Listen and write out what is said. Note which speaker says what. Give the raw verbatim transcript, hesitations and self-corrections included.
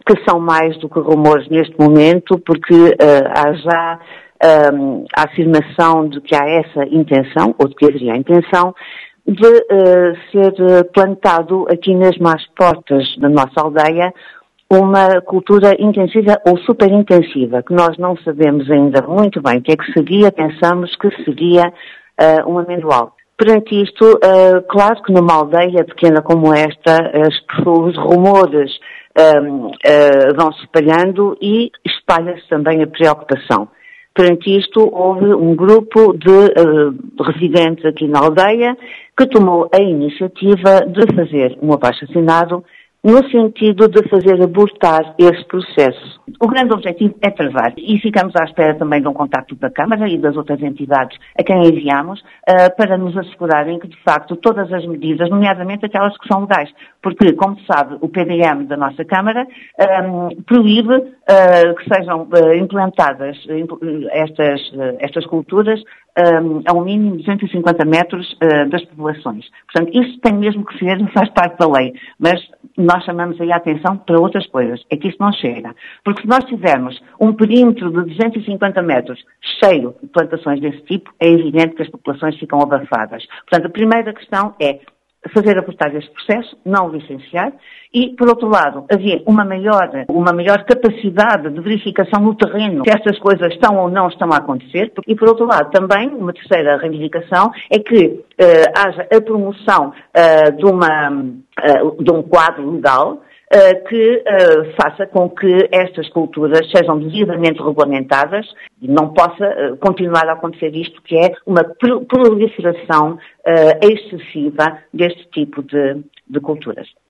Speaker 1: que são mais do que rumores neste momento, porque uh, há já um, a afirmação de que há essa intenção, ou de que haveria a intenção, de uh, ser plantado aqui mesmo às portas da nossa aldeia uma cultura intensiva ou super intensiva, que nós não sabemos ainda muito bem o que é que seria, pensamos que seria uh, um amendoal. Perante isto, uh, claro que numa aldeia pequena como esta, as, os rumores um, uh, vão se espalhando e espalha-se também a preocupação. Perante isto, houve um grupo de uh, residentes aqui na aldeia que tomou a iniciativa de fazer um abaixo-assinado no sentido de fazer abortar esse processo. O grande objetivo é travar e ficamos à espera também de um contacto da Câmara e das outras entidades a quem enviamos uh, para nos assegurarem que, de facto, todas as medidas, nomeadamente aquelas que são legais, porque, como se sabe, o P D M da nossa Câmara um, proíbe uh, que sejam uh, implantadas uh, estas, uh, estas culturas um, a um mínimo de cento e cinquenta metros uh, das populações. Portanto, isso tem mesmo que ser, faz parte da lei, mas nós chamamos aí a atenção para outras coisas. É que isso não chega. Porque se nós tivermos um perímetro de duzentos e cinquenta metros cheio de plantações desse tipo, é evidente que as populações ficam abafadas. Portanto, a primeira questão é fazer abortar este processo, não o licenciar, e, por outro lado, haver uma maior, uma maior capacidade de verificação no terreno se estas coisas estão ou não estão a acontecer, e, por outro lado, também, uma terceira reivindicação é que uh, haja a promoção uh, de, uma, uh, de um quadro legal Uh, que uh, faça com que estas culturas sejam devidamente regulamentadas e não possa uh, continuar a acontecer isto, que é uma proliferação uh, excessiva deste tipo de, de culturas.